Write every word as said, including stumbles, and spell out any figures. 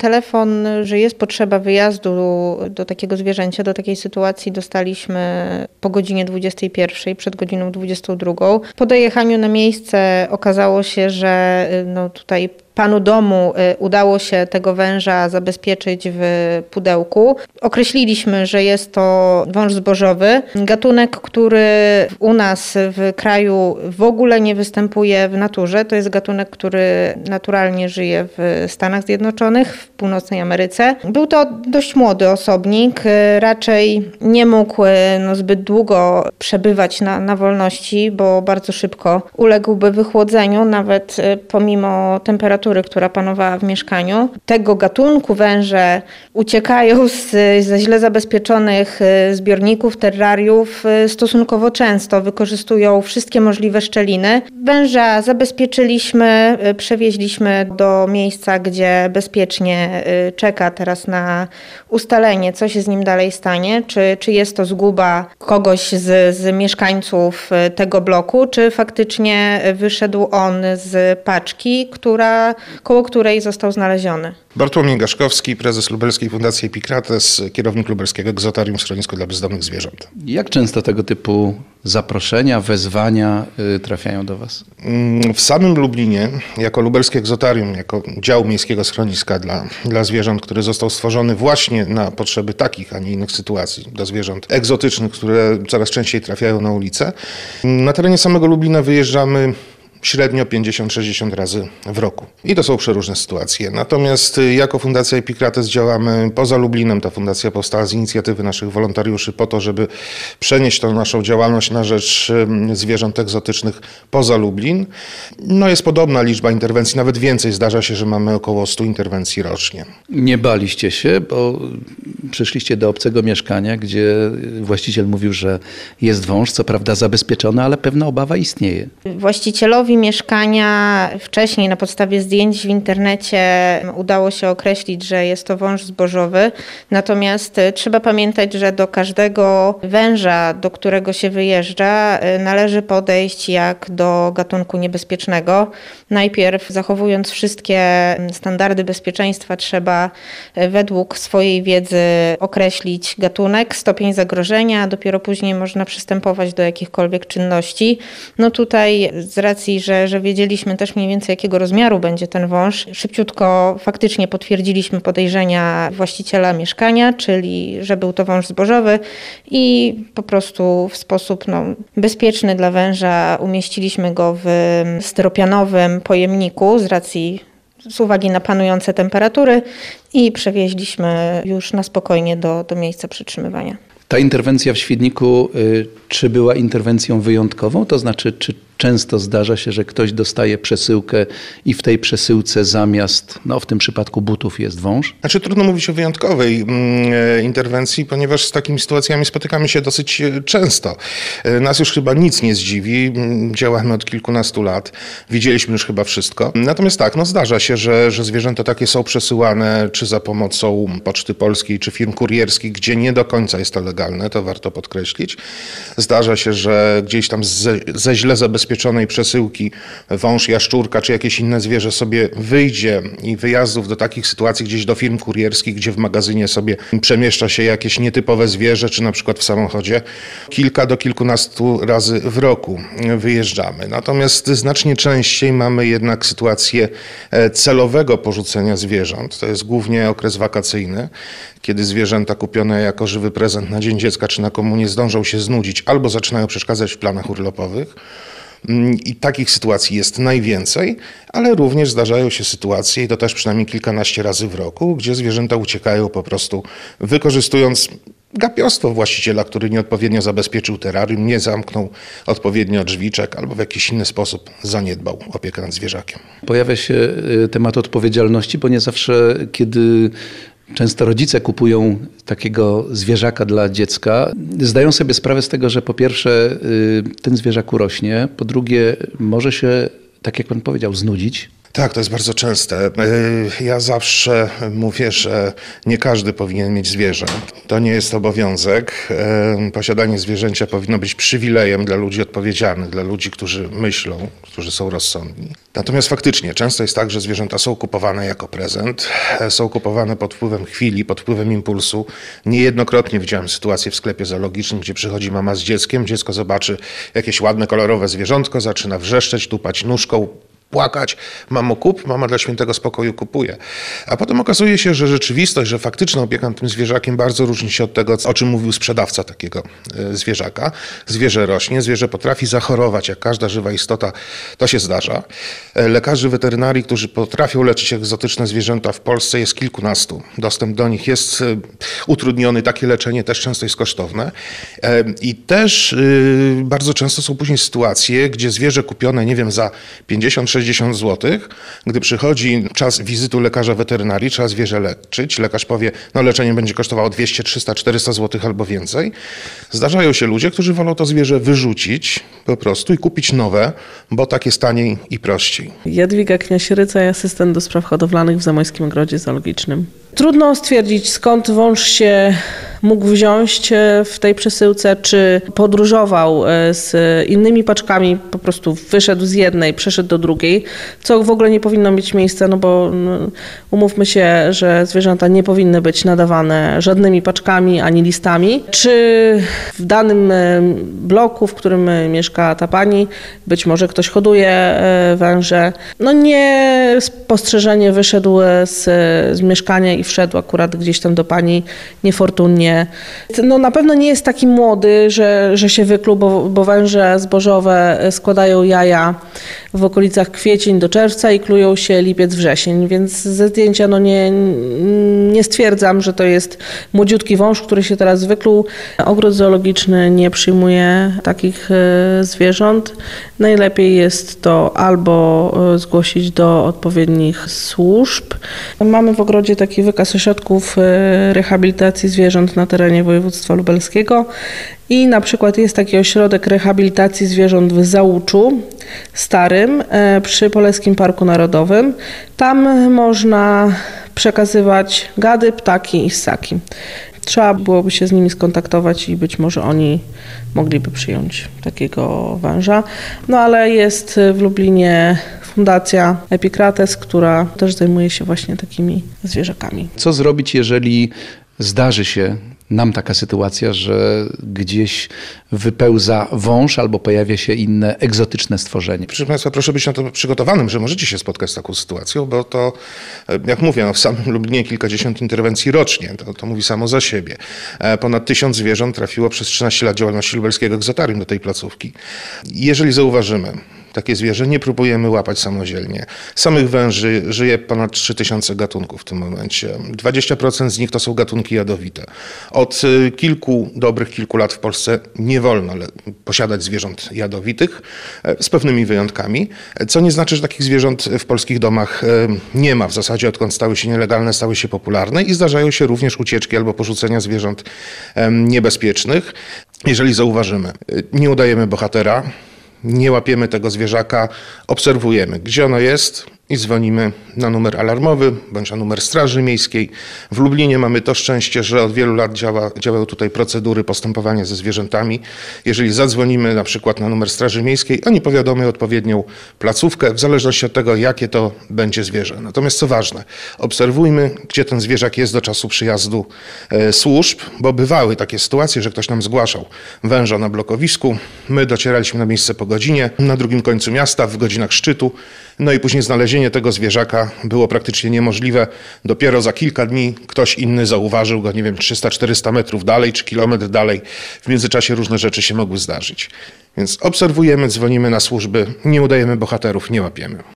telefon, że jest potrzeba wyjazdu do takiego zwierzęcia, do takiej sytuacji dostaliśmy po godzinie dwudziestej pierwszej, przed godziną dwudziestą drugą. Po dojechaniu na miejsce okazało się, że no tutaj panu domu udało się tego węża zabezpieczyć w pudełku. Określiliśmy, że jest to wąż zbożowy. Gatunek, który u nas w kraju w ogóle nie występuje w naturze. To jest gatunek, który naturalnie żyje w Stanach Zjednoczonych, w północnej Ameryce. Był to dość młody osobnik. Raczej nie mógł no, zbyt długo przebywać na, na wolności, bo bardzo szybko uległby wychłodzeniu, nawet pomimo temperatury, która panowała w mieszkaniu. Tego gatunku węże uciekają z, ze źle zabezpieczonych zbiorników, terrariów stosunkowo często. Wykorzystują wszystkie możliwe szczeliny. Węża zabezpieczyliśmy, przewieźliśmy do miejsca, gdzie bezpiecznie czeka teraz na ustalenie, co się z nim dalej stanie. Czy, czy jest to zguba kogoś z, z mieszkańców tego bloku, czy faktycznie wyszedł on z paczki, która koło której został znaleziony. Bartłomiej Gaszkowski, prezes Lubelskiej Fundacji Epicrates, kierownik Lubelskiego Egzotarium Schronisko dla Bezdomnych Zwierząt. Jak często tego typu zaproszenia, wezwania y, trafiają do Was? W samym Lublinie, jako Lubelskie Egzotarium, jako dział miejskiego schroniska dla, dla zwierząt, który został stworzony właśnie na potrzeby takich, a nie innych sytuacji, dla zwierząt egzotycznych, które coraz częściej trafiają na ulicę. Na terenie samego Lublina wyjeżdżamy średnio pięćdziesiąt sześćdziesiąt razy w roku. I to są przeróżne sytuacje. Natomiast jako Fundacja Epicrates działamy poza Lublinem. Ta fundacja powstała z inicjatywy naszych wolontariuszy po to, żeby przenieść tą naszą działalność na rzecz zwierząt egzotycznych poza Lublin. No jest podobna liczba interwencji, nawet więcej. Zdarza się, że mamy około stu interwencji rocznie. Nie baliście się, bo przyszliście do obcego mieszkania, gdzie właściciel mówił, że jest wąż, co prawda zabezpieczony, ale pewna obawa istnieje. Właścicielowi mieszkania wcześniej na podstawie zdjęć w internecie udało się określić, że jest to wąż zbożowy. Natomiast trzeba pamiętać, że do każdego węża, do którego się wyjeżdża, należy podejść jak do gatunku niebezpiecznego. Najpierw, zachowując wszystkie standardy bezpieczeństwa, trzeba według swojej wiedzy określić gatunek, stopień zagrożenia, a dopiero później można przystępować do jakichkolwiek czynności. No tutaj z racji, że, że wiedzieliśmy też mniej więcej jakiego rozmiaru będzie ten wąż, szybciutko faktycznie potwierdziliśmy podejrzenia właściciela mieszkania, czyli że był to wąż zbożowy i po prostu w sposób no, bezpieczny dla węża umieściliśmy go w styropianowym pojemniku z racji z uwagi na panujące temperatury i przewieźliśmy już na spokojnie do, do miejsca przetrzymywania. Ta interwencja w Świdniku, y, czy była interwencją wyjątkową? To znaczy, czy często zdarza się, że ktoś dostaje przesyłkę i w tej przesyłce zamiast, no w tym przypadku butów, jest wąż? Znaczy trudno mówić o wyjątkowej mm, interwencji, ponieważ z takimi sytuacjami spotykamy się dosyć często. Nas już chyba nic nie zdziwi. Działamy od kilkunastu lat. Widzieliśmy już chyba wszystko. Natomiast tak, no zdarza się, że, że zwierzęta takie są przesyłane czy za pomocą Poczty Polskiej, czy firm kurierskich, gdzie nie do końca jest to legalne, to warto podkreślić. Zdarza się, że gdzieś tam ze, ze źle zabezpieczonej przesyłki wąż, jaszczurka czy jakieś inne zwierzę sobie wyjdzie i wyjazdów do takich sytuacji gdzieś do firm kurierskich, gdzie w magazynie sobie przemieszcza się jakieś nietypowe zwierzę, czy na przykład w samochodzie, kilka do kilkunastu razy w roku wyjeżdżamy. Natomiast znacznie częściej mamy jednak sytuację celowego porzucenia zwierząt. To jest głównie okres wakacyjny, kiedy zwierzęta kupione jako żywy prezent na Dzień Dziecka czy na komunię zdążą się znudzić albo zaczynają przeszkadzać w planach urlopowych. I takich sytuacji jest najwięcej, ale również zdarzają się sytuacje, i to też przynajmniej kilkanaście razy w roku, gdzie zwierzęta uciekają po prostu wykorzystując gapiostwo właściciela, który nieodpowiednio zabezpieczył terrarium, nie zamknął odpowiednio drzwiczek albo w jakiś inny sposób zaniedbał opiekę nad zwierzakiem. Pojawia się temat odpowiedzialności, bo nie zawsze, kiedy często rodzice kupują takiego zwierzaka dla dziecka, zdają sobie sprawę z tego, że po pierwsze ten zwierzak urośnie, po drugie może się, tak jak pan powiedział, znudzić. Tak, to jest bardzo częste. Ja zawsze mówię, że nie każdy powinien mieć zwierzę. To nie jest obowiązek. Posiadanie zwierzęcia powinno być przywilejem dla ludzi odpowiedzialnych, dla ludzi, którzy myślą, którzy są rozsądni. Natomiast faktycznie często jest tak, że zwierzęta są kupowane jako prezent, są kupowane pod wpływem chwili, pod wpływem impulsu. Niejednokrotnie widziałem sytuację w sklepie zoologicznym, gdzie przychodzi mama z dzieckiem, dziecko zobaczy jakieś ładne, kolorowe zwierzątko, zaczyna wrzeszczeć, tupać nóżką, płakać, mamo kup, mama dla świętego spokoju kupuje. A potem okazuje się, że rzeczywistość, że faktyczna opieka nad tym zwierzakiem bardzo różni się od tego, o czym mówił sprzedawca takiego zwierzaka. Zwierzę rośnie, zwierzę potrafi zachorować, jak każda żywa istota, to się zdarza. Lekarzy weterynarii, którzy potrafią leczyć egzotyczne zwierzęta w Polsce jest kilkunastu. Dostęp do nich jest utrudniony, takie leczenie też często jest kosztowne. I też bardzo często są później sytuacje, gdzie zwierzę kupione, nie wiem, za pięćdziesiąt sześćdziesiąt złotych, gdy przychodzi czas wizytu lekarza weterynarii, trzeba zwierzę leczyć. Lekarz powie, no leczenie będzie kosztowało dwieście, trzysta, czterysta złotych albo więcej. Zdarzają się ludzie, którzy wolą to zwierzę wyrzucić po prostu i kupić nowe, bo tak jest taniej i prościej. Jadwiga Kniasieryca, asystent do spraw hodowlanych w Zamojskim Ogrodzie Zoologicznym. Trudno stwierdzić, skąd wąż się mógł wziąć w tej przesyłce, czy podróżował z innymi paczkami, po prostu wyszedł z jednej, przeszedł do drugiej, co w ogóle nie powinno mieć miejsca, no bo no, umówmy się, że zwierzęta nie powinny być nadawane żadnymi paczkami ani listami. Czy w danym bloku, w którym mieszka ta pani, być może ktoś hoduje węże, no nie spostrzeżenie wyszedł z, z mieszkania i wszedł akurat gdzieś tam do pani niefortunnie. No na pewno nie jest taki młody, że, że się wykluł, bo, bo węże zbożowe składają jaja w okolicach kwiecień do czerwca i klują się lipiec, wrzesień, więc ze zdjęcia no nie, nie stwierdzam, że to jest młodziutki wąż, który się teraz wykluł. Ogród zoologiczny nie przyjmuje takich zwierząt. Najlepiej jest to albo zgłosić do odpowiednich służb. Mamy w ogrodzie taki wykaz ośrodków rehabilitacji zwierząt na terenie województwa lubelskiego i na przykład jest taki ośrodek rehabilitacji zwierząt w Załuczu Starym przy Poleskim Parku Narodowym. Tam można przekazywać gady, ptaki i ssaki. Trzeba byłoby się z nimi skontaktować i być może oni mogliby przyjąć takiego węża. No ale jest w Lublinie Fundacja Epicrates, która też zajmuje się właśnie takimi zwierzakami. Co zrobić, jeżeli zdarzy się nam taka sytuacja, że gdzieś wypełza wąż albo pojawia się inne egzotyczne stworzenie? Proszę Państwa, proszę być na to przygotowanym, że możecie się spotkać z taką sytuacją, bo to, jak mówię, no w samym Lublinie kilkadziesiąt interwencji rocznie, to, to mówi samo za siebie. Ponad tysiąc zwierząt trafiło przez trzynaście lat działalności lubelskiego egzotarium do tej placówki. Jeżeli zauważymy takie zwierzę, nie próbujemy łapać samodzielnie. Samych węży żyje ponad trzy tysiące gatunków w tym momencie. dwadzieścia procent z nich to są gatunki jadowite. Od kilku, dobrych kilku lat w Polsce nie wolno posiadać zwierząt jadowitych, z pewnymi wyjątkami, co nie znaczy, że takich zwierząt w polskich domach nie ma. W zasadzie odkąd stały się nielegalne, stały się popularne i zdarzają się również ucieczki albo porzucenia zwierząt niebezpiecznych. Jeżeli zauważymy, nie udajemy bohatera, nie łapiemy tego zwierzaka, obserwujemy, gdzie ono jest i dzwonimy na numer alarmowy bądź na numer Straży Miejskiej. W Lublinie mamy to szczęście, że od wielu lat działa, działają tutaj procedury postępowania ze zwierzętami. Jeżeli zadzwonimy na przykład na numer Straży Miejskiej, oni powiadomią odpowiednią placówkę, w zależności od tego, jakie to będzie zwierzę. Natomiast co ważne, obserwujmy, gdzie ten zwierzak jest do czasu przyjazdu e, służb, bo bywały takie sytuacje, że ktoś nam zgłaszał węża na blokowisku, my docieraliśmy na miejsce po godzinie, na drugim końcu miasta, w godzinach szczytu, no i później znalezienie tego zwierzaka było praktycznie niemożliwe. Dopiero za kilka dni ktoś inny zauważył go, nie wiem, trzysta czterysta metrów dalej czy kilometr dalej. W międzyczasie różne rzeczy się mogły zdarzyć. Więc obserwujemy, dzwonimy na służby, nie udajemy bohaterów, nie łapiemy.